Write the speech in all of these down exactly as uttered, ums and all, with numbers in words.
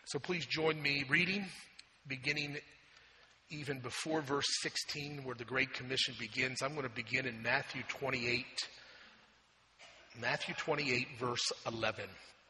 So please join me reading, beginning even before verse sixteen, where the Great Commission begins. I'm going to begin in Matthew twenty-eight. Matthew twenty-eight, verse eleven.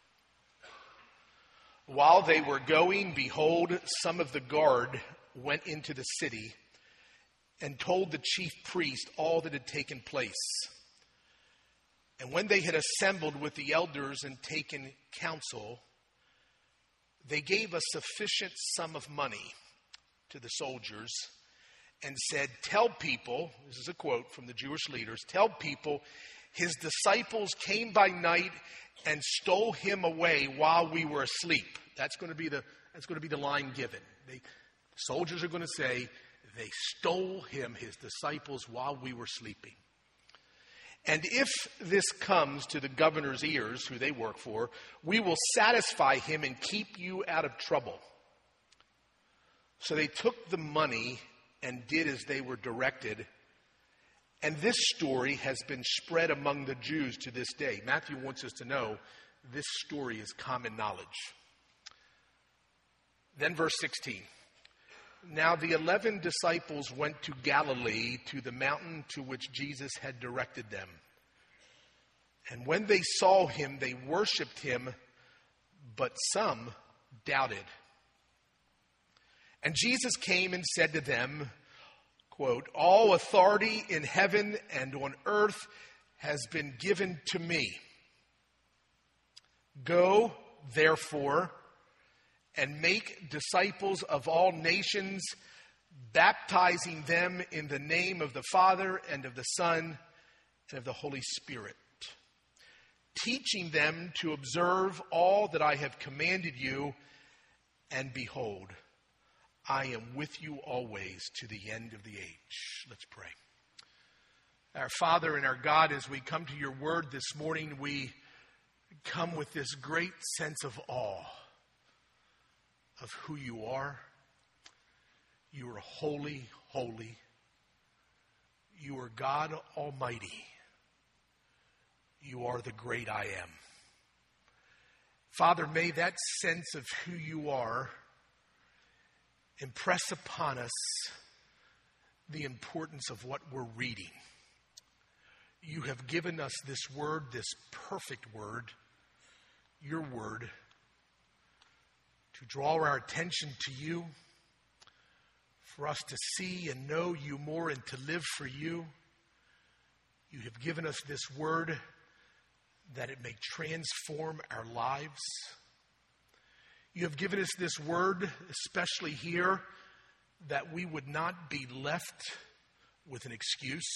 While they were going, behold, some of the guard went into the city and told the chief priest all that had taken place. And when they had assembled with the elders and taken counsel, they gave a sufficient sum of money to the soldiers and said, "Tell people," this is a quote from the Jewish leaders, "tell people his disciples came by night and stole him away while we were asleep." That's going to be the that's going to be the line given. They, soldiers are going to say they stole him, his disciples, while we were sleeping. And if this comes to the governor's ears, who they work for, we will satisfy him and keep you out of trouble. So they took the money and did as they were directed. And this story has been spread among the Jews to this day. Matthew wants us to know this story is common knowledge. Then verse sixteen. Now the eleven disciples went to Galilee, to the mountain to which Jesus had directed them. And when they saw him, they worshipped him, but some doubted. And Jesus came and said to them, quote, "All authority in heaven and on earth has been given to me. Go, therefore, and make disciples of all nations, baptizing them in the name of the Father and of the Son and of the Holy Spirit, teaching them to observe all that I have commanded you, and behold, I am with you always to the end of the age." Let's pray. Our Father and our God, as we come to your word this morning, we come with this great sense of awe of who you are. You are holy, holy. You are God Almighty. You are the great I am. Father, may that sense of who you are impress upon us the importance of what we're reading. You have given us this word, this perfect word, your word, to draw our attention to you, for us to see and know you more and to live for you. You have given us this word that it may transform our lives. You have given us this word, especially here, that we would not be left with an excuse.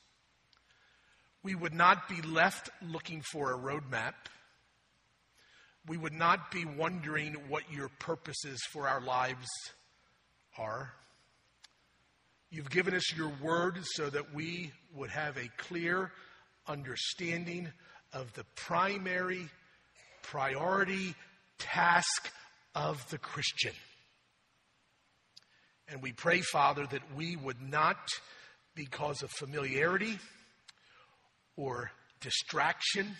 We would not be left looking for a roadmap. We would not be wondering what your purposes for our lives are. You've given us your word so that we would have a clear understanding of the primary priority task of the Christian. And we pray, Father, that we would not, because of familiarity or distraction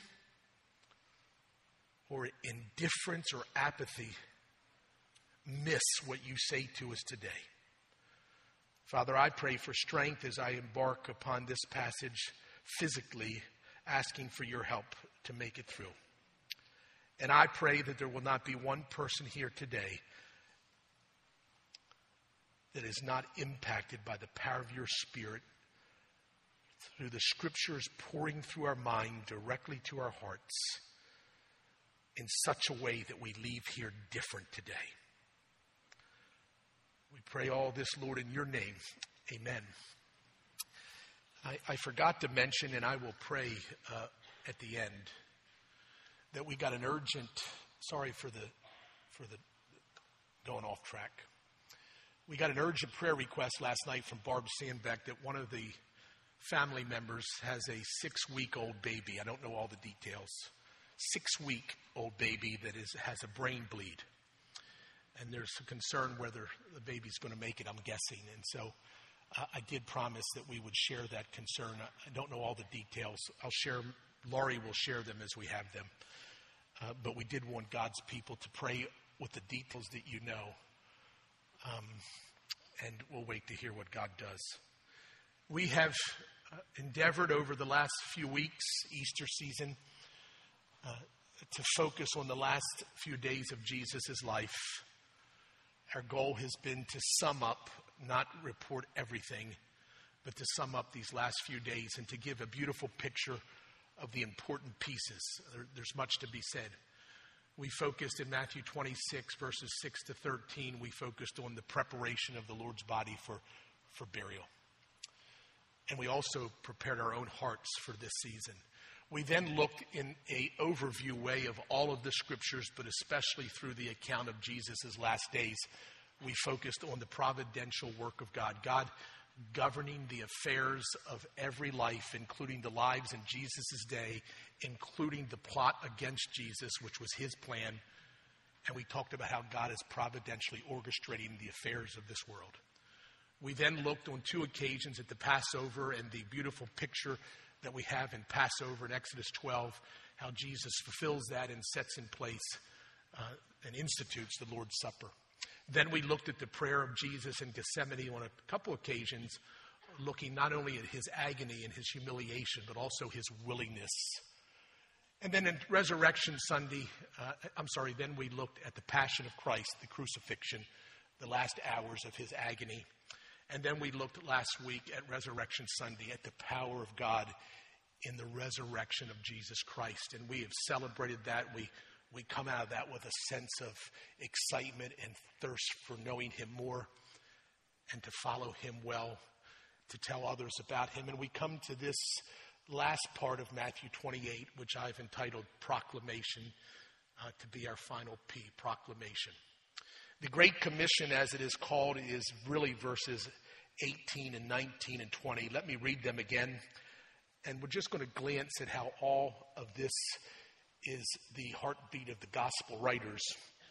or indifference or apathy, miss what you say to us today. Father, I pray for strength as I embark upon this passage physically, asking for your help to make it through. And I pray that there will not be one person here today that is not impacted by the power of your Spirit through the scriptures pouring through our mind directly to our hearts in such a way that we leave here different today. We pray all this, Lord, in your name. Amen. I, I forgot to mention, and I will pray uh, at the end, that we got an urgent, sorry for the for the going off track. We got an urgent prayer request last night from Barb Sandbeck that one of the family members has a six-week-old baby. I don't know all the details. Six-week-old baby that is has a brain bleed. And there's a concern whether the baby's going to make it, I'm guessing. And so uh, I did promise that we would share that concern. I don't know all the details. I'll share, Laurie will share them as we have them. Uh, but we did want God's people to pray with the details that you know. Um, and we'll wait to hear what God does. We have uh, endeavored over the last few weeks, Easter season, uh, to focus on the last few days of Jesus' life. Our goal has been to sum up, not report everything, but to sum up these last few days and to give a beautiful picture of the important pieces. There, there's much to be said. We focused in Matthew twenty-six, verses six to thirteen, we focused on the preparation of the Lord's body for, for burial. And we also prepared our own hearts for this season. We then looked in an overview way of all of the scriptures, but especially through the account of Jesus' last days. We focused on the providential work of God. God governing the affairs of every life, including the lives in Jesus' day, including the plot against Jesus, which was his plan. And we talked about how God is providentially orchestrating the affairs of this world. We then looked on two occasions at the Passover and the beautiful picture that we have in Passover in Exodus twelve, how Jesus fulfills that and sets in place uh, and institutes the Lord's Supper. Then we looked at the prayer of Jesus in Gethsemane on a couple occasions, looking not only at his agony and his humiliation, but also his willingness. And then in Resurrection Sunday, uh, I'm sorry, then we looked at the Passion of Christ, the crucifixion, the last hours of his agony. And then we looked last week at Resurrection Sunday at the power of God in the resurrection of Jesus Christ. And we have celebrated that. We We come out of that with a sense of excitement and thirst for knowing him more and to follow him well, to tell others about him. And we come to this last part of Matthew twenty-eight, which I've entitled Proclamation, uh, to be our final P, Proclamation. The Great Commission, as it is called, is really verses eighteen and nineteen and twenty. Let me read them again. And we're just going to glance at how all of this is the heartbeat of the gospel writers.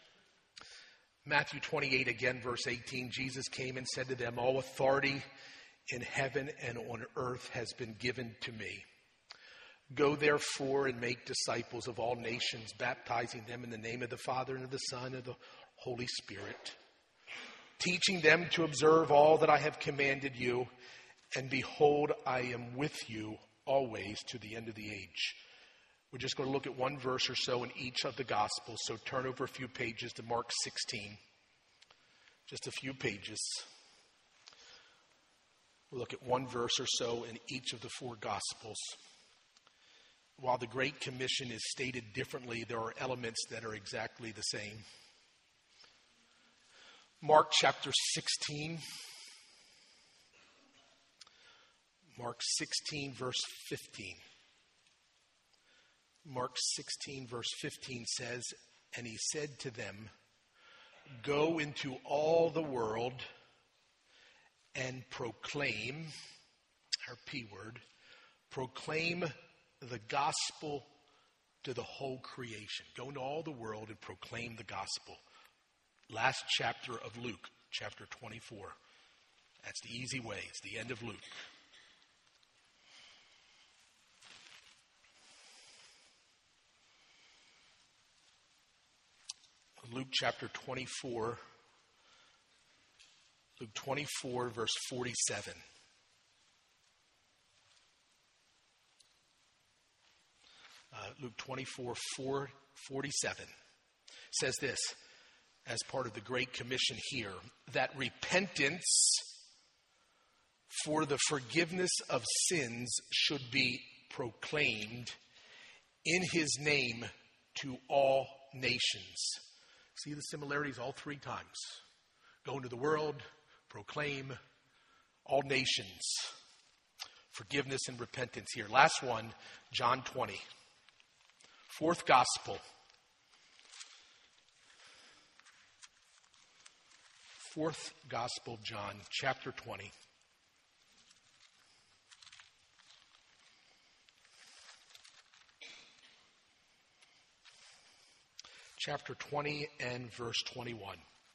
Matthew twenty-eight, again, verse eighteen, Jesus came and said to them, all authority in heaven and on earth has been given to me. Go therefore and make disciples of all nations, baptizing them in the name of the Father and of the Son and of the Holy Spirit, teaching them to observe all that I have commanded you, and behold, I am with you always to the end of the age. We're just going to look at one verse or so in each of the Gospels. So turn over a few pages to Mark sixteen. Just a few pages. We'll look at one verse or so in each of the four Gospels. While the Great Commission is stated differently, there are elements that are exactly the same. Mark chapter sixteen. Mark sixteen, verse fifteen. Mark sixteen, verse fifteen says, and he said to them, go into all the world and proclaim, our P word, proclaim the gospel to the whole creation. Go into all the world and proclaim the gospel. Last chapter of Luke, chapter twenty-four. That's the easy way. It's the end of Luke. Luke chapter twenty-four, Luke twenty-four, verse forty-seven. Uh, Luke twenty-four, four, forty-seven says this, as part of the Great Commission here, that repentance for the forgiveness of sins should be proclaimed in his name to all nations. See the similarities all three times. Go into the world, proclaim, all nations. Forgiveness and repentance here. Last one, John twenty. Fourth gospel. Fourth gospel, John, chapter twenty. Chapter twenty and verse twenty-one.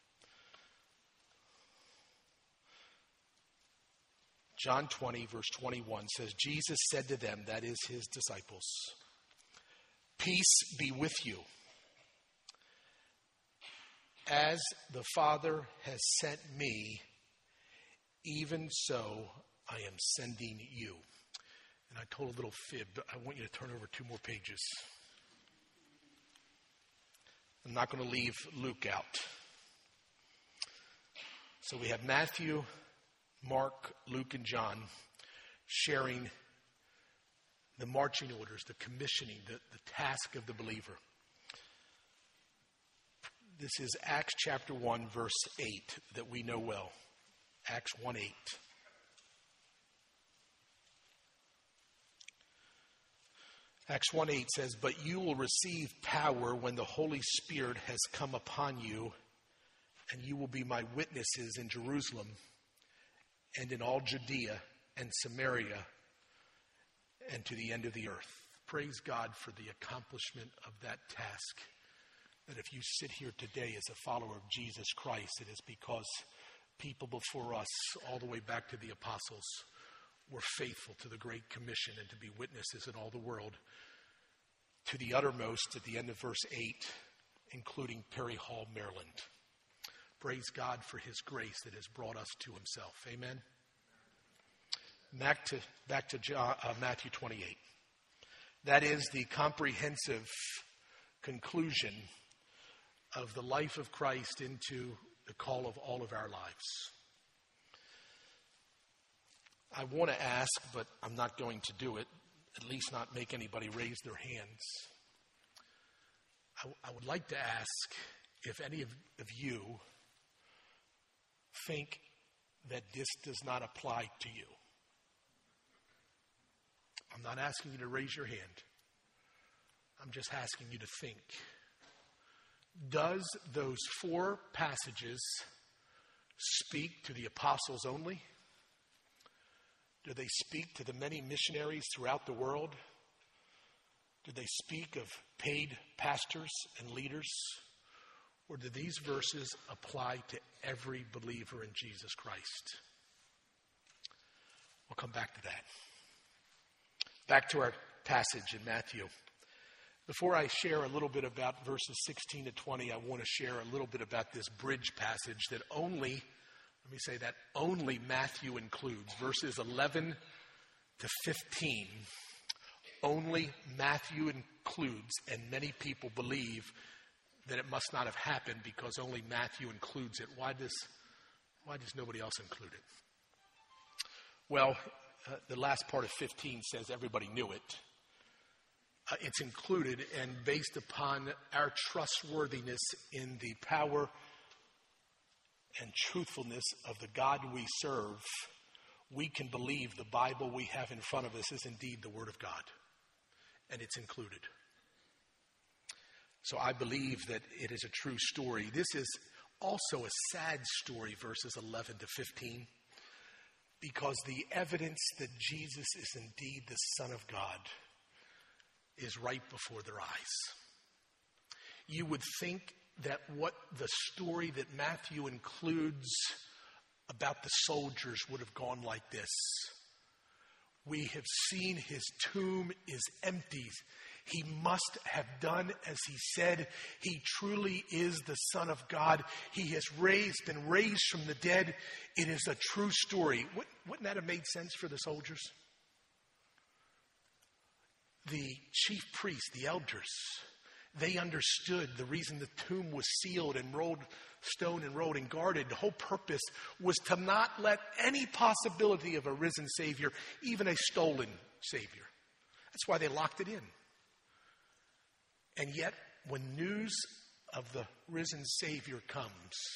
John twenty, verse twenty-one says, Jesus said to them, that is his disciples, peace be with you. As the Father has sent me, even so I am sending you. And I told a little fib, but I want you to turn over two more pages. I'm not going to leave Luke out. So we have Matthew, Mark, Luke, and John sharing the marching orders, the commissioning, the, the task of the believer. This is Acts chapter one, verse eight, that we know well. Acts one eight. Acts one eight says, "But you will receive power when the Holy Spirit has come upon you, and you will be my witnesses in Jerusalem and in all Judea and Samaria and to the end of the earth." Praise God for the accomplishment of that task. That if you sit here today as a follower of Jesus Christ, it is because people before us, all the way back to the apostles, were faithful to the Great Commission and to be witnesses in all the world. To the uttermost at the end of verse eight, including Perry Hall, Maryland. Praise God for his grace that has brought us to himself. Amen. Back to, back to John, uh, Matthew twenty-eight. That is the comprehensive conclusion of the life of Christ into the call of all of our lives. I want to ask, but I'm not going to do it, at least not make anybody raise their hands. I, I would like to ask if any of, of you think that this does not apply to you. I'm not asking you to raise your hand. I'm just asking you to think. Does those four passages speak to the apostles only? Do they speak to the many missionaries throughout the world? Do they speak of paid pastors and leaders? Or do these verses apply to every believer in Jesus Christ? We'll come back to that. Back to our passage in Matthew. Before I share a little bit about verses sixteen to twenty, I want to share a little bit about this bridge passage that only, let me say that, only Matthew includes. Verses eleven to fifteen, only Matthew includes, and many people believe that it must not have happened because only Matthew includes it. Why does, why does nobody else include it? Well, uh, the last part of fifteen says everybody knew it. Uh, it's included, and based upon our trustworthiness in the power and truthfulness of the God we serve, we can believe the Bible we have in front of us is indeed the Word of God, and it's included. So I believe that it is a true story. This is also a sad story, verses eleven to fifteen, because the evidence that Jesus is indeed the Son of God is right before their eyes. You would think that what the story that Matthew includes about the soldiers would have gone like this. We have seen his tomb is empty. He must have done as he said. He truly is the Son of God. He has raised, been raised from the dead. It is a true story. Wouldn't that have made sense for the soldiers? The chief priests, the elders, they understood the reason the tomb was sealed and rolled stone and rolled and guarded. The whole purpose was to not let any possibility of a risen Savior, even a stolen Savior. That's why they locked it in. And yet, when news of the risen Savior comes,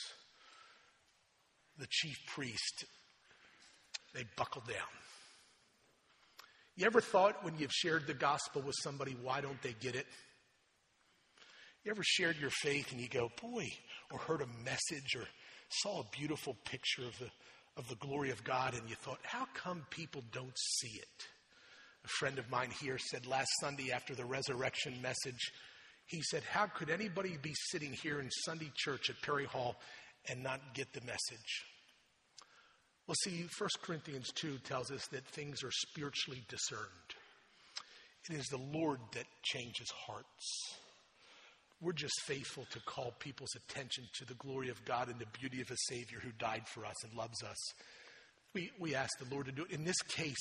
the chief priest, they buckle down. You ever thought when you've shared the gospel with somebody, why don't they get it? You ever shared your faith and you go, boy, or heard a message or saw a beautiful picture of the of the glory of God and you thought, how come people don't see it? A friend of mine here said last Sunday after the resurrection message, he said, how could anybody be sitting here in Sunday church at Perry Hall and not get the message? Well, see, First Corinthians two tells us that things are spiritually discerned. It is the Lord that changes hearts. We're just faithful to call people's attention to the glory of God and the beauty of a Savior who died for us and loves us. We, we ask the Lord to do it. In this case,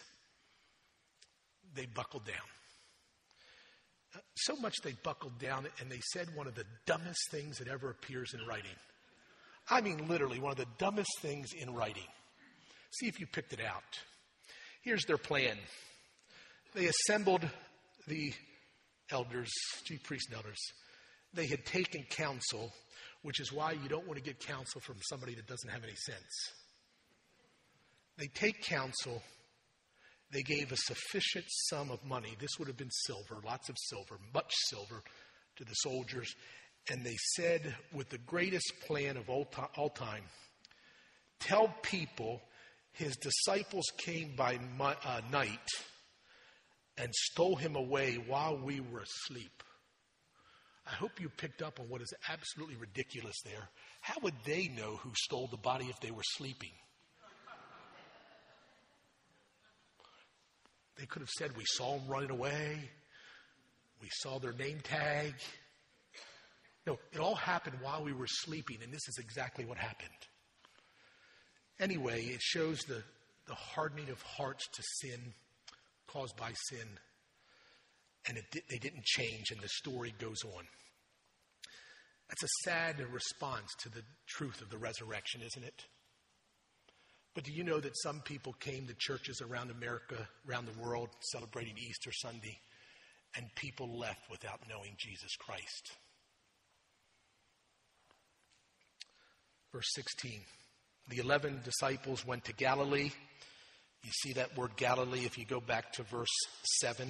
they buckled down. So much they buckled down, and they said one of the dumbest things that ever appears in writing. I mean, literally, one of the dumbest things in writing. See if you picked it out. Here's their plan. They assembled the elders, chief priests and elders. They had taken counsel, which is why you don't want to get counsel from somebody that doesn't have any sense. They take counsel. They gave a sufficient sum of money. This would have been silver, lots of silver, much silver to the soldiers. And they said, with the greatest plan of all time, tell people his disciples came by uh, night and stole him away while we were asleep. I hope you picked up on what is absolutely ridiculous there. How would they know who stole the body if they were sleeping? They could have said, we saw them running away. We saw their name tag. No, it all happened while we were sleeping, and this is exactly what happened. Anyway, it shows the, the hardening of hearts to sin caused by sin. And it di- they didn't change, and the story goes on. That's a sad response to the truth of the resurrection, isn't it? But do you know that some people came to churches around America, around the world, celebrating Easter Sunday, and people left without knowing Jesus Christ? Verse sixteen, the eleven disciples went to Galilee. You see that word Galilee if you go back to verse seven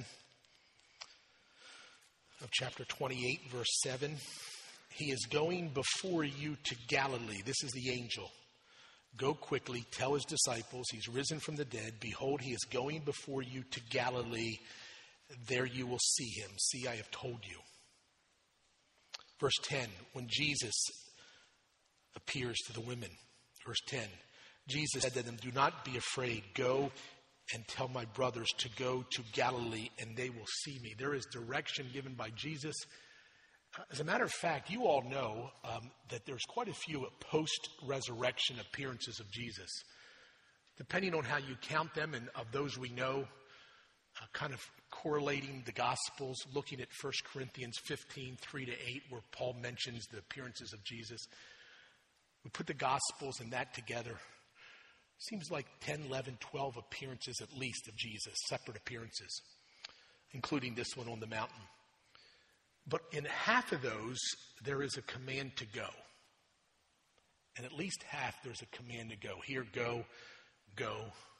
of chapter twenty-eight, verse seven. He is going before you to Galilee. This is the angel. Go quickly, tell his disciples, he's risen from the dead. Behold, he is going before you to Galilee. There you will see him. See, I have told you. Verse ten, when Jesus appears to the women. Verse ten, Jesus said to them, do not be afraid. Go and tell my brothers to go to Galilee, and they will see me. There is direction given by Jesus. As a matter of fact, you all know um, that there's quite a few post-resurrection appearances of Jesus. Depending on how you count them, and of those we know, uh, kind of correlating the Gospels, looking at First Corinthians fifteen, three to eight, where Paul mentions the appearances of Jesus. We put the Gospels and that together. Seems like ten, eleven, twelve appearances at least of Jesus, separate appearances, including this one on the mountain. But in half of those, there is a command to go. And at least half, there's a command to go. Here, go, go.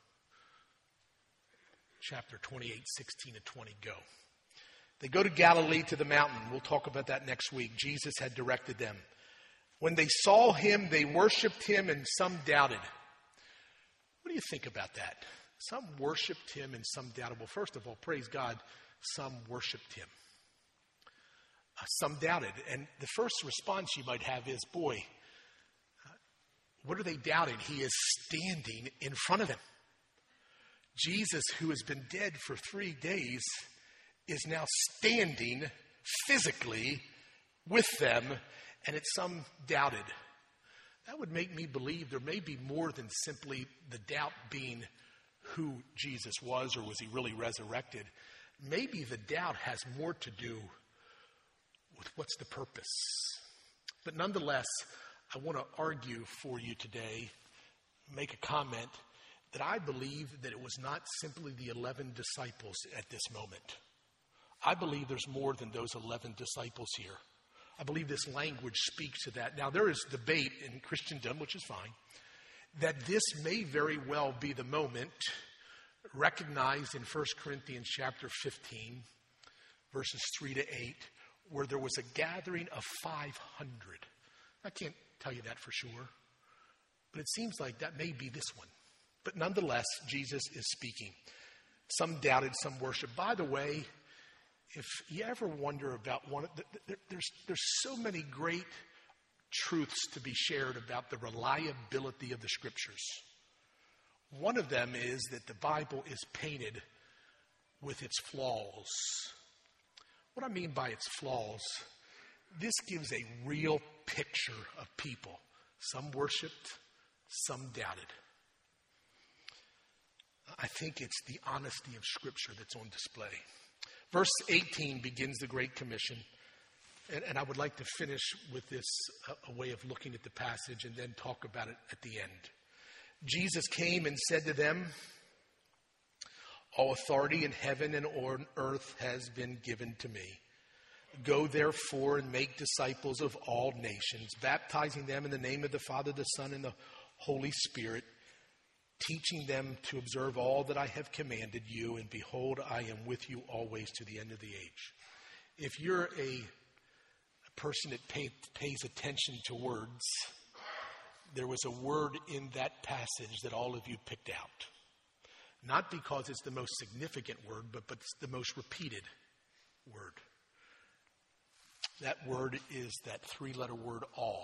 Chapter twenty-eight, sixteen to twenty, go. They go to Galilee to the mountain. We'll talk about that next week. Jesus had directed them. When they saw him, they worshiped him, and some doubted. What do you think about that? Some worshiped him and some doubted. Well, first of all, praise God, some worshiped him. Uh, some doubted. And the first response you might have is, boy, uh, what are they doubting? He is standing in front of them. Jesus, who has been dead for three days, is now standing physically with them, and it's some doubted. That would make me believe there may be more than simply the doubt being who Jesus was, or was he really resurrected. Maybe the doubt has more to do with what's the purpose. But nonetheless, I want to argue for you today, make a comment, that I believe that it was not simply the eleven disciples at this moment. I believe there's more than those eleven disciples here. I believe this language speaks to that. Now, there is debate in Christendom, which is fine, that this may very well be the moment recognized in First Corinthians chapter fifteen, verses three to eight, where there was a gathering of five hundred. I can't tell you that for sure, but it seems like that may be this one. But nonetheless, Jesus is speaking. Some doubted, some worshiped. By the way, if you ever wonder about one, there's, there's so many great truths to be shared about the reliability of the Scriptures. One of them is that the Bible is painted with its flaws. What I mean by its flaws this gives a real picture of people. Some worshiped, some doubted. I think it's the honesty of Scripture that's on display. Verse eighteen begins the Great Commission. And, and I would like to finish with this, uh, a way of looking at the passage and then talk about it at the end. Jesus came and said to them, all authority in heaven and on earth has been given to me. Go therefore and make disciples of all nations, baptizing them in the name of the Father, the Son, and the Holy Spirit, teaching them to observe all that I have commanded you, and behold, I am with you always to the end of the age. If you're a person that pay, pays attention to words, there was a word in that passage that all of you picked out. Not because it's the most significant word, but, but it's the most repeated word. That word is that three-letter word, all.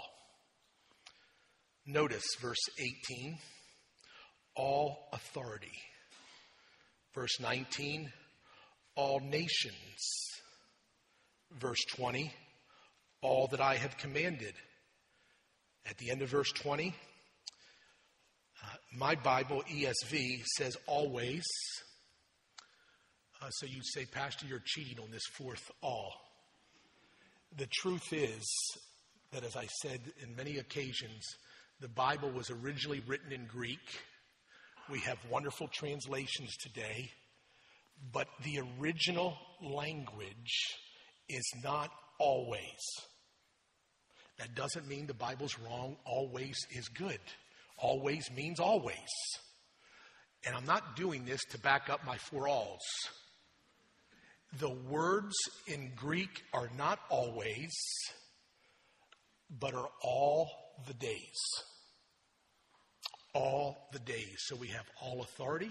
Notice verse eighteen, all authority. Verse nineteen, all nations. Verse twenty, all that I have commanded. At the end of verse twenty, uh, my Bible, E S V, says always. Uh, so you say, Pastor, you're cheating on this fourth all. The truth is that, as I said in many occasions, the Bible was originally written in Greek. We have wonderful translations today, but the original language is not always. That doesn't mean the Bible's wrong. Always is good. Always means always. And I'm not doing this to back up my four alls. The words in Greek are not always, but are all the days. All the days. So we have all authority.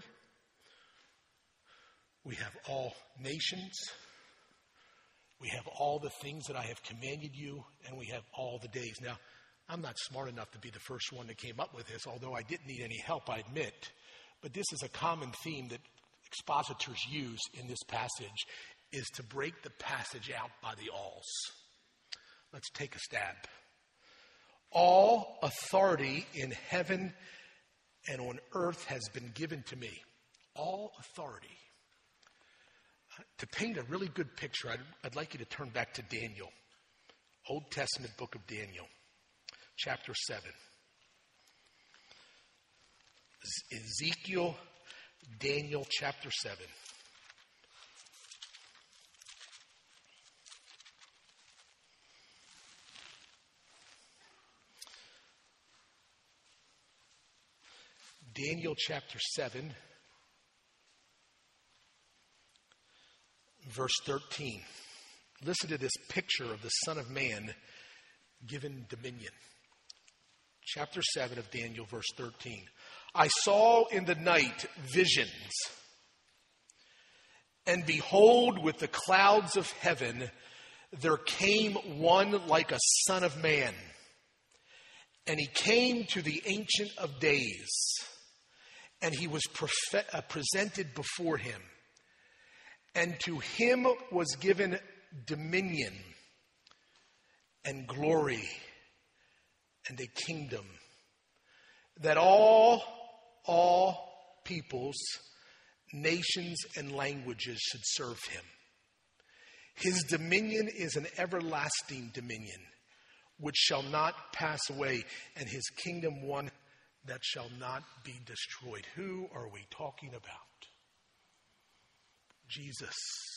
We have all nations. We have all the things that I have commanded you, and we have all the days. Now, I'm not smart enough to be the first one that came up with this, although I didn't need any help, I admit. But this is a common theme that expositors use in this passage, is to break the passage out by the alls. Let's take a stab. All authority in heaven and on earth has been given to me. All authority. To paint a really good picture, I'd, I'd like you to turn back to Daniel, Old Testament book of Daniel, chapter seven. Ezekiel, Daniel, chapter seven. Daniel, chapter seven. Verse thirteen. Listen to this picture of the Son of Man given dominion. Chapter seven of Daniel, verse thirteen. I saw in the night visions, and behold, with the clouds of heaven, there came one like a son of man. And he came to the Ancient of Days, and he was prefe- uh, presented before him. And to him was given dominion and glory and a kingdom, that all, all peoples, nations, and languages should serve him. His dominion is an everlasting dominion, which shall not pass away, and his kingdom one that shall not be destroyed. Who are we talking about? Jesus.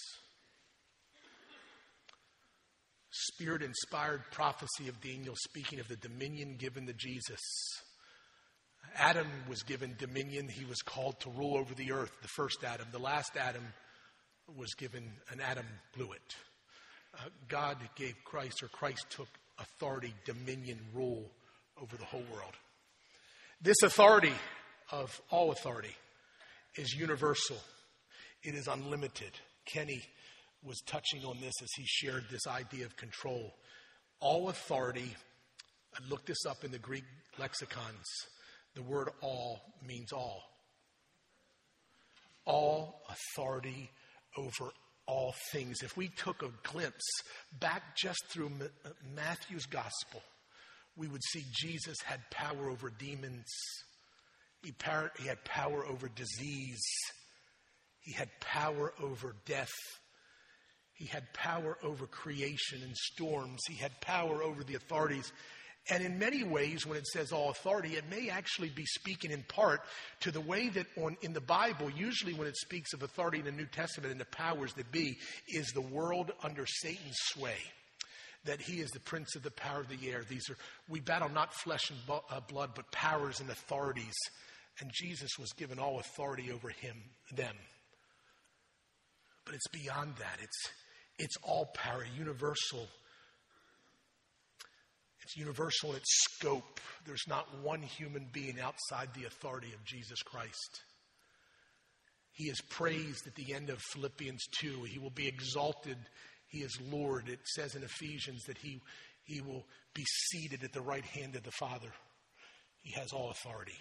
Spirit-inspired prophecy of Daniel speaking of the dominion given to Jesus. Adam was given dominion. He was called to rule over the earth, the first Adam. The last Adam was given, and Adam blew it. Uh, God gave Christ, or Christ took authority, dominion, rule over the whole world. This authority of all authority is universal. It is unlimited. Kenny was touching on this as he shared this idea of control. All authority, I looked this up in the Greek lexicons. The word all means all. All authority over all things. If we took a glimpse back just through Matthew's gospel, we would see Jesus had power over demons. He, power, he had power over disease. He had power over death. He had power over creation and storms. He had power over the authorities. And in many ways, when it says all authority, it may actually be speaking in part to the way that on, in the Bible, usually when it speaks of authority in the New Testament and the powers that be, is the world under Satan's sway. That he is the prince of the power of the air. These are, we battle not flesh and bu- uh, blood, but powers and authorities. And Jesus was given all authority over him, them. But it's beyond that. It's, it's all power, universal. It's universal in its scope. There's not one human being outside the authority of Jesus Christ. He is praised at the end of Philippians two. He will be exalted. He is Lord. It says in Ephesians that he, he will be seated at the right hand of the Father. He has all authority.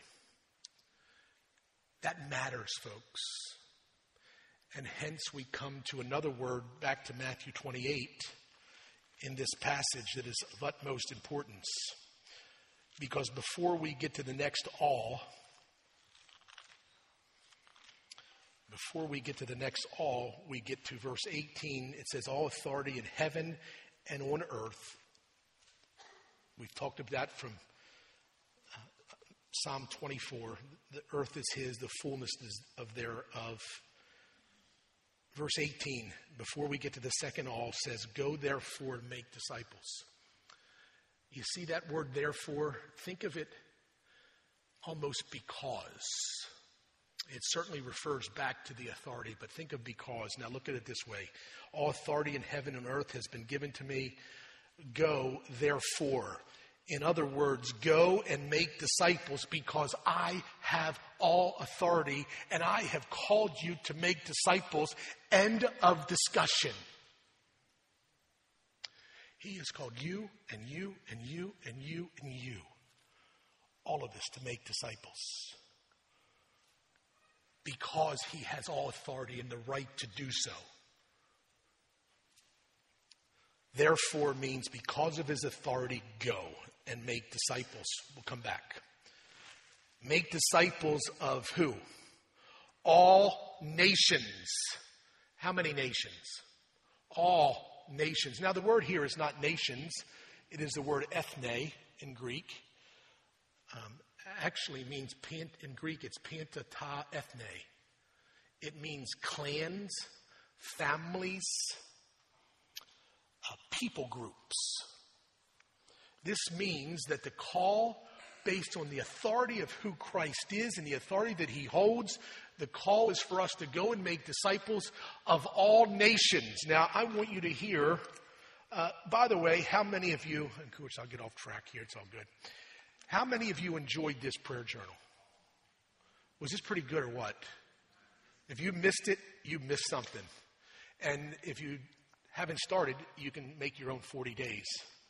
That matters, folks. And hence we come to another word back to Matthew twenty-eight. In this passage that is of utmost importance. Because before we get to the next all, before we get to the next all, we get to verse eighteen. It says, all authority in heaven and on earth. We've talked about that from uh, Psalm twenty-four. The earth is his, the fullness is of thereof. Verse eighteen, before we get to the second all, says, go therefore and make disciples. You see that word therefore? Think of it almost because. It certainly refers back to the authority, but think of because. Now look at it this way. All authority in heaven and earth has been given to me. Go therefore. In other words, go and make disciples because I have all authority and I have called you to make disciples. End of discussion. He has called you and you and you and you and you, all of us, to make disciples. Because he has all authority and the right to do so. Therefore means because of his authority, go and make disciples. We'll come back. Make disciples of who? All nations. How many nations? All nations. Now the word here is not nations. It is the word ethne in Greek. Um, actually means, pant, in Greek it's panta ta ethne. It means clans, families, uh, people groups. This means that the call based on the authority of who Christ is and the authority that he holds, the call is for us to go and make disciples of all nations. Now, I want you to hear, uh, by the way, how many of you, and of course I'll get off track here, it's all good. How many of you enjoyed this prayer journal? Was this pretty good or what? If you missed it, you missed something. And if you haven't started, you can make your own forty days.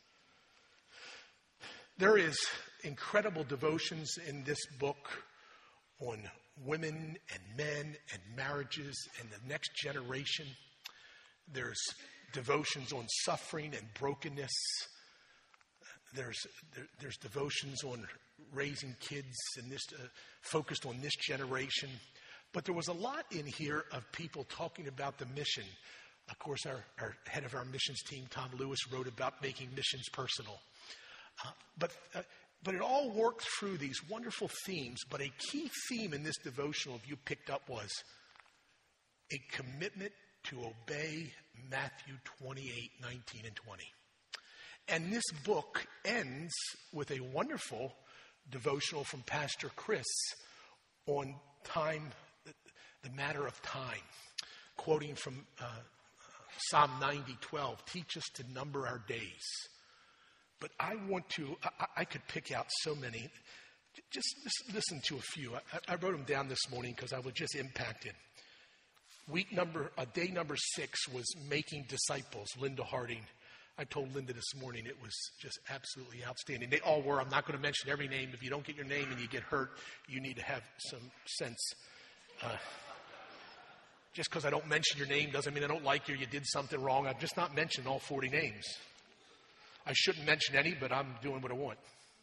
There is incredible devotions in this book on women and men and marriages and the next generation. There's devotions on suffering and brokenness. There's there, there's devotions on raising kids and this uh, focused on this generation. But there was a lot in here of people talking about the mission. Of course, our, our head of our missions team, Tom Lewis, wrote about making missions personal. Uh, but uh, but it all worked through these wonderful themes. But a key theme in this devotional, if you picked up, was a commitment to obey Matthew twenty-eight, nineteen, and twenty. And this book ends with a wonderful devotional from Pastor Chris on time, the matter of time, quoting from uh, Psalm ninety, twelve, teach us to number our days. But I want to, I, I could pick out so many. Just, just listen to a few. I, I wrote them down this morning because I was just impacted. Week number, uh, day number six was making disciples, Linda Harding. I told Linda this morning it was just absolutely outstanding. They all were. I'm not going to mention every name. If you don't get your name and you get hurt, you need to have some sense. Uh, Just because I don't mention your name doesn't mean I don't like you or you did something wrong. I've just not mentioned all forty names. I shouldn't mention any, but I'm doing what I want.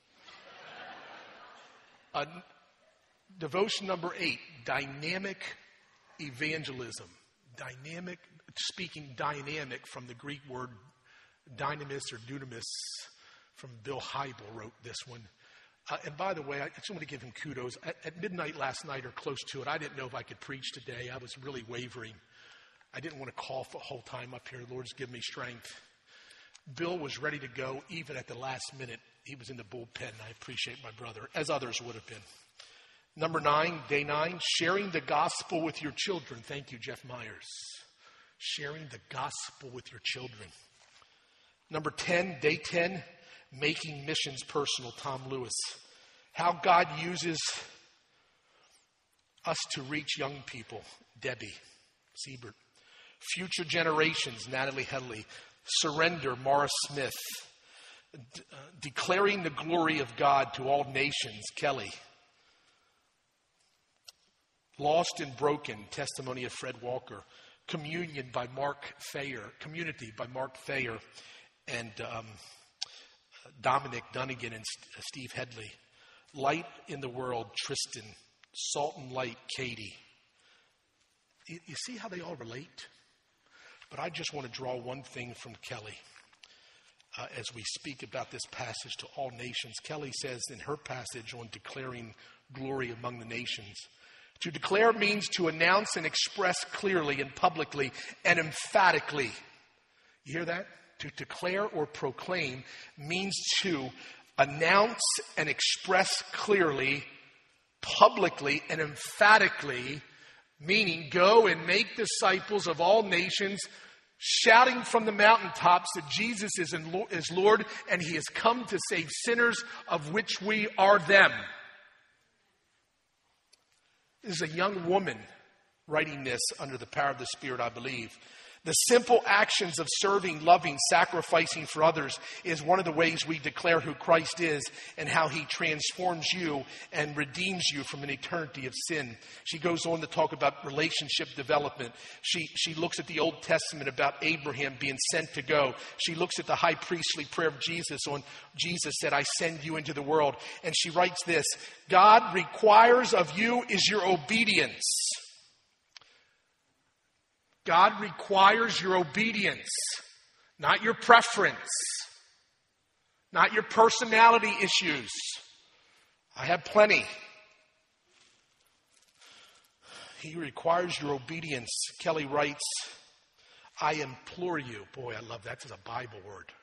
Uh, devotion number eight, dynamic evangelism. Dynamic, speaking dynamic from the Greek word dynamis or dunamis, from Bill Hybel wrote this one. Uh, and by the way, I just want to give him kudos. At, at midnight last night or close to it, I didn't know if I could preach today. I was really wavering. I didn't want to cough the whole time up here. The Lord's given me strength. Bill was ready to go even at the last minute. He was in the bullpen. I appreciate my brother, as others would have been. Number nine, day nine, sharing the gospel with your children. Thank you, Jeff Myers. Sharing the gospel with your children. Number ten, day ten, making missions personal. Tom Lewis. How God uses us to reach young people. Debbie Siebert. Future generations. Natalie Headley. Surrender. Morris Smith. De- uh, declaring the glory of God to all nations. Kelly. Lost and Broken. Testimony of Fred Walker. Communion by Mark Thayer. Community by Mark Thayer and um, Dominic Dunnigan and St- Steve Headley. Light in the World, Tristan. Salt and Light, Katie. You, you see how they all relate? But I just want to draw one thing from Kelly uh, as we speak about this passage to all nations. Kelly says in her passage on declaring glory among the nations, to declare means to announce and express clearly and publicly and emphatically. You hear that? To declare or proclaim means to announce and express clearly, publicly, and emphatically, meaning go and make disciples of all nations, shouting from the mountaintops that Jesus is, in, is Lord and he has come to save sinners, of which we are them. This is a young woman writing this under the power of the Spirit, I believe. The simple actions of serving, loving, sacrificing for others is one of the ways we declare who Christ is and how he transforms you and redeems you from an eternity of sin. She goes on to talk about relationship development. She, she looks at the Old Testament about Abraham being sent to go. She looks at the high priestly prayer of Jesus on Jesus said, I send you into the world. And she writes this, God requires of you is your obedience. God requires your obedience, not your preference, not your personality issues. I have plenty. He requires your obedience. Kelly writes, I implore you. Boy, I love that. That's a Bible word.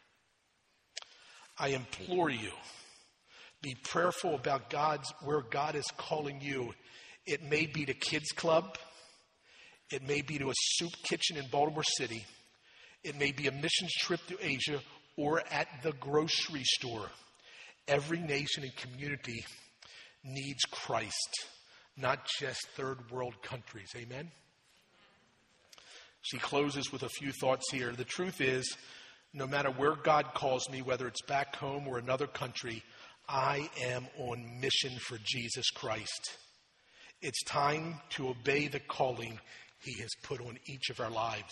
I implore you. Be prayerful about God's where God is calling you. It may be to kids club. It may be to a soup kitchen in Baltimore City. It may be a missions trip to Asia or at the grocery store. Every nation and community needs Christ, not just third world countries. Amen? She closes with a few thoughts here. The truth is, no matter where God calls me, whether it's back home or another country, I am on mission for Jesus Christ. It's time to obey the calling he has put on each of our lives.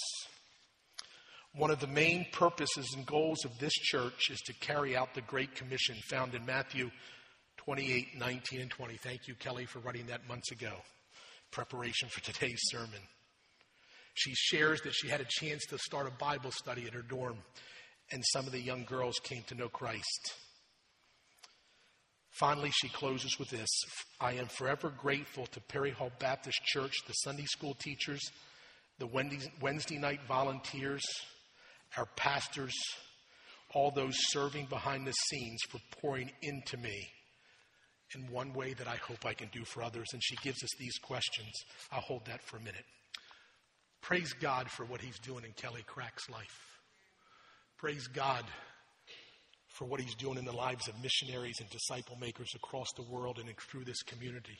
One of the main purposes and goals of this church is to carry out the Great Commission found in Matthew twenty-eight, nineteen, and twenty. Thank you, Kelly, for writing that months ago. Preparation for today's sermon. She shares that she had a chance to start a Bible study at her dorm, and some of the young girls came to know Christ. Finally, she closes with this. I am forever grateful to Perry Hall Baptist Church, the Sunday school teachers, the Wednesday night volunteers, our pastors, all those serving behind the scenes for pouring into me in one way that I hope I can do for others. And she gives us these questions. I'll hold that for a minute. Praise God for what he's doing in Kelly Crack's life. Praise God for what he's doing in the lives of missionaries and disciple makers across the world and through this community.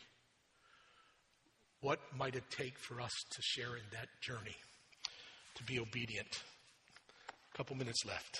What might it take for us to share in that journey, to be obedient? A couple minutes left.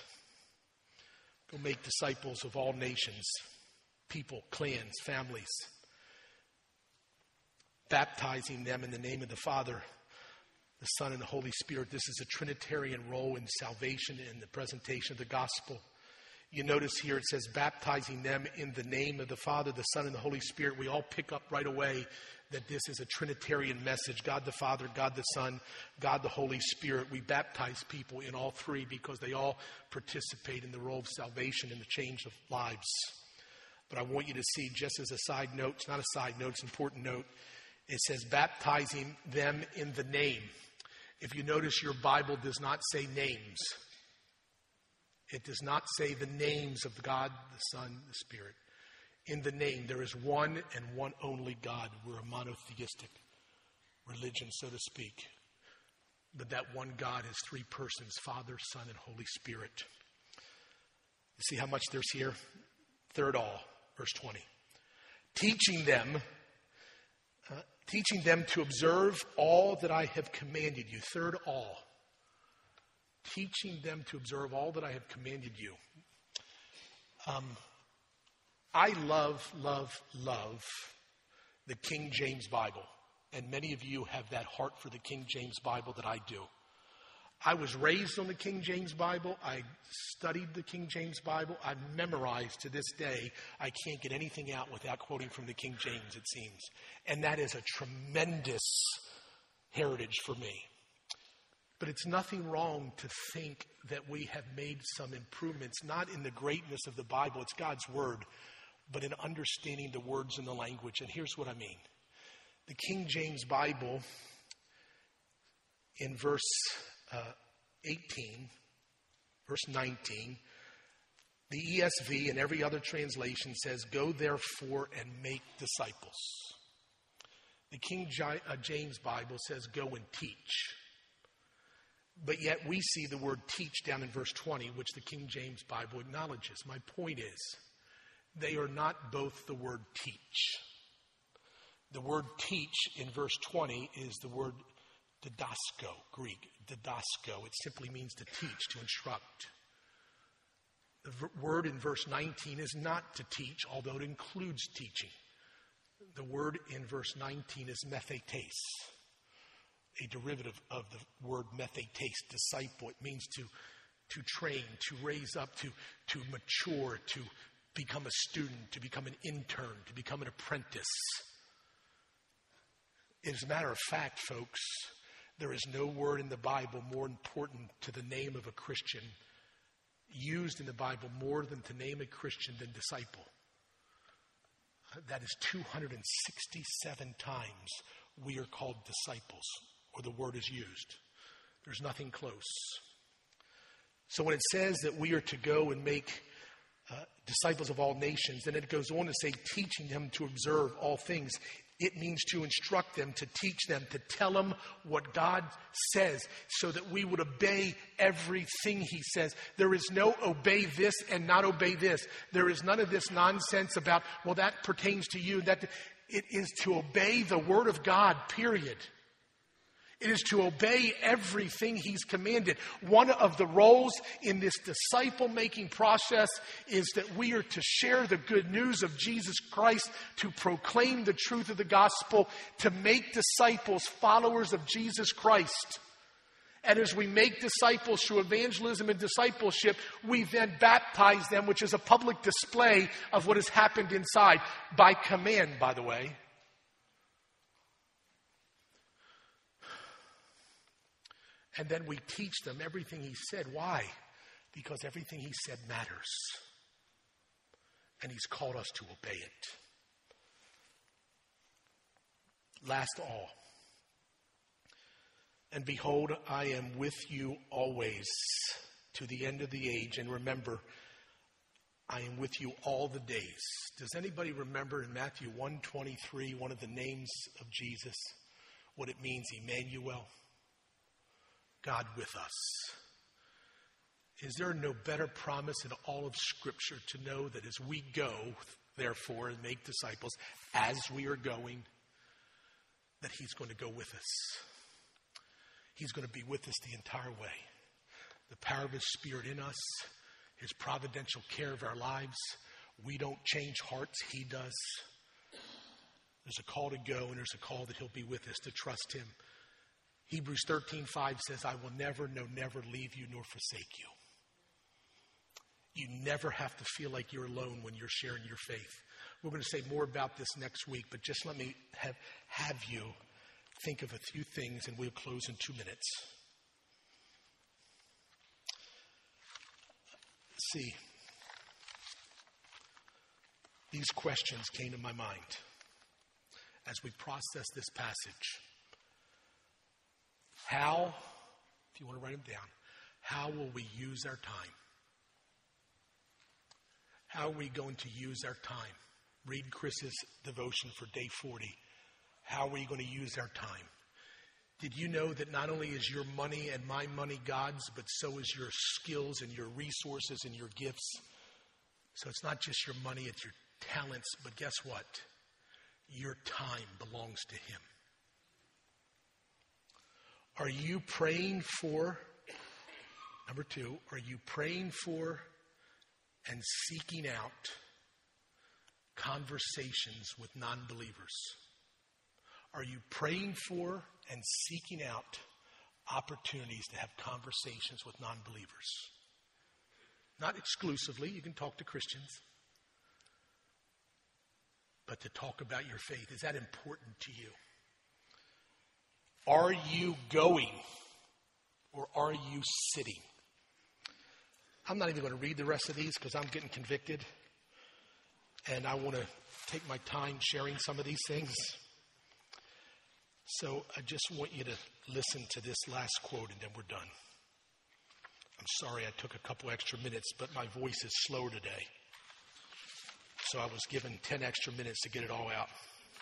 Go make disciples of all nations, people, clans, families, baptizing them in the name of the Father, the Son, and the Holy Spirit. This is a Trinitarian role in salvation and the presentation of the gospel. You notice here it says baptizing them in the name of the Father, the Son, and the Holy Spirit. We all pick up right away that this is a Trinitarian message. God the Father, God the Son, God the Holy Spirit. We baptize people in all three because they all participate in the role of salvation and the change of lives. But I want you to see, just as a side note, it's not a side note, it's an important note. It says baptizing them in the name. If you notice, your Bible does not say names. It does not say the names of God, the Son, the Spirit. In the name, there is one and one only God. We're a monotheistic religion, so to speak. But that one God has three persons, Father, Son, and Holy Spirit. You see how much there's here? Third all, verse twenty. Teaching them... Uh, teaching them to observe all that I have commanded you. Third all. Teaching them to observe all that I have commanded you. Um, I love, love, love the King James Bible. And many of you have that heart for the King James Bible that I do. I was raised on the King James Bible. I studied the King James Bible. I've memorized to this day. I can't get anything out without quoting from the King James, it seems. And that is a tremendous heritage for me. But it's nothing wrong to think that we have made some improvements, not in the greatness of the Bible, it's God's Word, but in understanding the words and the language. And here's what I mean. The King James Bible, in verse uh, eighteen, verse nineteen, the E S V and every other translation says, "Go therefore and make disciples." The King James Bible says, "Go and teach." But yet we see the word teach down in verse twenty, which the King James Bible acknowledges. My point is, they are not both the word teach. The word teach in verse twenty is the word didasko, Greek, didasko. It simply means to teach, to instruct. The v- word in verse nineteen is not to teach, although it includes teaching. The word in verse nineteen is methetes, a derivative of the word methetes, disciple. It means to, to train, to raise up, to, to mature, to become a student, to become an intern, to become an apprentice. As a matter of fact, folks, there is no word in the Bible more important to the name of a Christian, used in the Bible more than to name a Christian, than disciple. That is two hundred sixty-seven times we are called disciples, or the word is used. There's nothing close. So when it says that we are to go and make uh, disciples of all nations, then it goes on to say, teaching them to observe all things. It means to instruct them, to teach them, to tell them what God says so that we would obey everything He says. There is no obey this and not obey this. There is none of this nonsense about, well, that pertains to you. That it is to obey the Word of God, period. It is to obey everything He's commanded. One of the roles in this disciple-making process is that we are to share the good news of Jesus Christ, to proclaim the truth of the gospel, to make disciples, followers of Jesus Christ. And as we make disciples through evangelism and discipleship, we then baptize them, which is a public display of what has happened inside, by command, by the way. And then we teach them everything He said. Why? Because everything He said matters. And He's called us to obey it. Last all. And behold, I am with you always to the end of the age. And remember, I am with you all the days. Does anybody remember in Matthew one twenty-three, one of the names of Jesus, what it means, Emmanuel? God with us. Is there no better promise in all of Scripture to know that as we go, therefore, and make disciples, as we are going, that He's going to go with us? He's going to be with us the entire way. The power of His Spirit in us, His providential care of our lives. We don't change hearts, He does. There's a call to go, and there's a call that He'll be with us, to trust Him. Hebrews thirteen five says, I will never, no, never leave you nor forsake you. You never have to feel like you're alone when you're sharing your faith. We're going to say more about this next week, but just let me have, have you think of a few things and we'll close in two minutes. See, these questions came to my mind as we process this passage. How, if you want to write them down, how will we use our time? How are we going to use our time? Read Chris's devotion for day forty. How are we going to use our time? Did you know that not only is your money and my money God's, but so is your skills and your resources and your gifts? So it's not just your money, it's your talents, but guess what? Your time belongs to Him. Are you praying for, number two, are you praying for and seeking out conversations with non-believers? Are you praying for and seeking out opportunities to have conversations with non-believers? Not exclusively, you can talk to Christians, but to talk about your faith. Is that important to you? Are you going or are you sitting? I'm not even going to read the rest of these because I'm getting convicted. And I want to take my time sharing some of these things. So I just want you to listen to this last quote and then we're done. I'm sorry I took a couple extra minutes, but my voice is slow today. So I was given ten extra minutes to get it all out.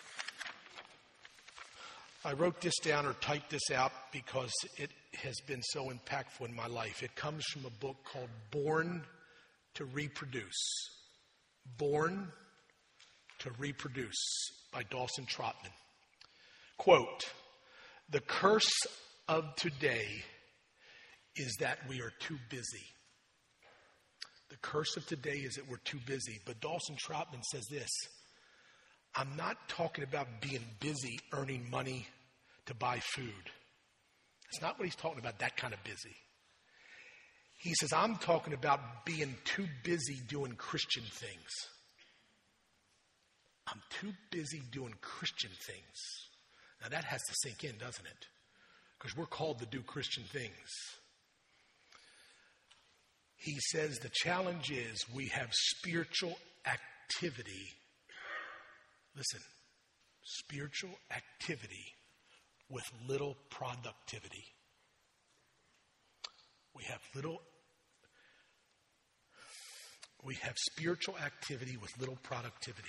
I wrote this down or typed this out because it has been so impactful in my life. It comes from a book called Born to Reproduce. Born to Reproduce by Dawson Trotman. Quote, the curse of today is that we are too busy. The curse of today is that we're too busy. But Dawson Trotman says this, I'm not talking about being busy earning money to buy food. It's not what he's talking about, that kind of busy. He says, I'm talking about being too busy doing Christian things. I'm too busy doing Christian things. Now that has to sink in, doesn't it? Because we're called to do Christian things. He says the challenge is we have spiritual activity. Listen, spiritual activity with little productivity. We have little, we have spiritual activity with little productivity.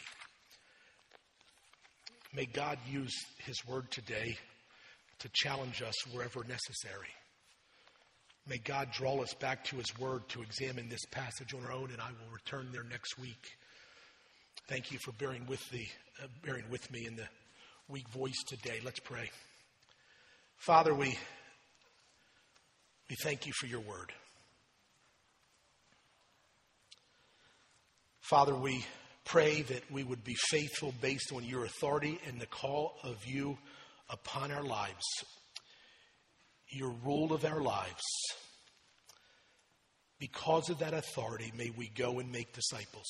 May God use His word today to challenge us wherever necessary. May God draw us back to His word to examine this passage on our own, and I will return there next week. Thank you for bearing with the uh, bearing with me in the weak voice today. Let's pray. Father, we we thank you for your word. Father, we pray that we would be faithful based on your authority and the call of you upon our lives, your rule of our lives. Because of that authority, may we go and make disciples.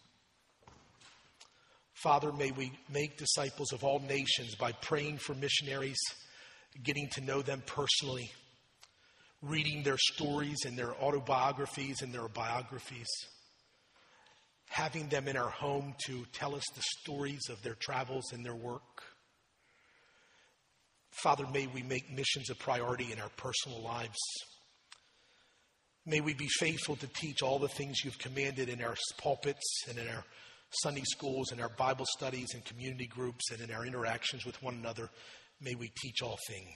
Father, may we make disciples of all nations by praying for missionaries, getting to know them personally, reading their stories and their autobiographies and their biographies, having them in our home to tell us the stories of their travels and their work. Father, may we make missions a priority in our personal lives. May we be faithful to teach all the things you've commanded in our pulpits and in our Sunday schools and our Bible studies and community groups and in our interactions with one another. May we teach all things.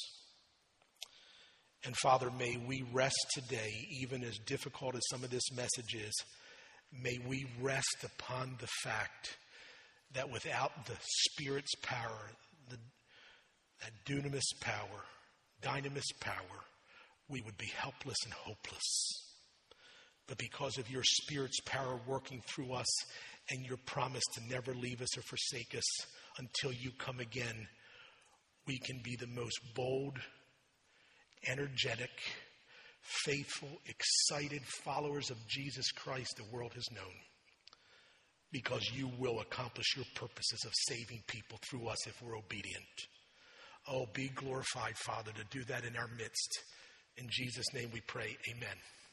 And Father, may we rest today, even as difficult as some of this message is, may we rest upon the fact that without the Spirit's power, the that dunamis power, dynamis power, we would be helpless and hopeless. But because of your Spirit's power working through us and your promise to never leave us or forsake us until you come again, we can be the most bold, energetic, faithful, excited followers of Jesus Christ the world has known. Because you will accomplish your purposes of saving people through us if we're obedient. Oh, be glorified, Father, to do that in our midst. In Jesus' name we pray, amen.